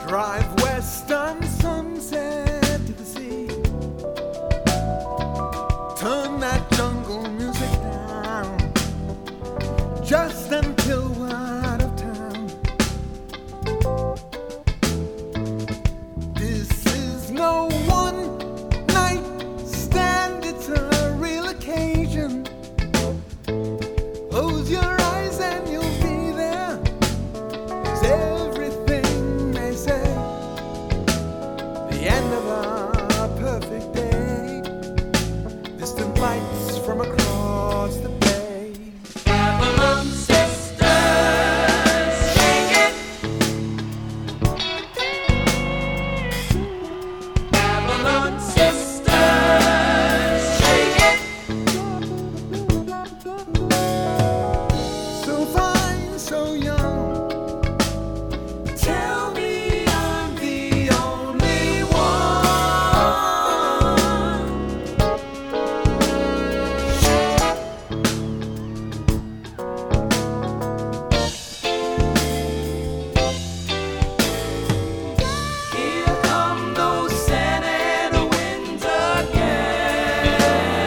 Drive west on Sunset to the sea. Turn that jungle music down just until we're out of town. This is no one night stand, it's a real occasion. Close your eyes and you'll be there. It's everything they say. The end of a perfect day. Distant lights from across the bay. Babylon sisters, shake it. Babylon sisters, shake it. So fine, so young. Tell me I'm the only one. Here come those Santa winds again.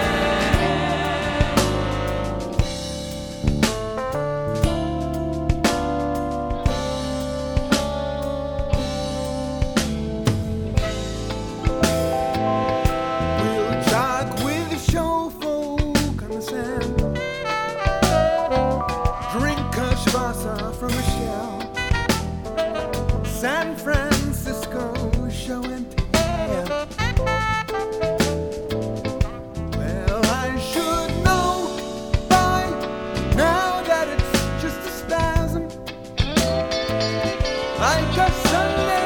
We'll jog with the show folk on the sand. Drink a Schwarzer from a shell. San Francisco show and tell. Well, I should know by now that it's just a spasm, like a Sunday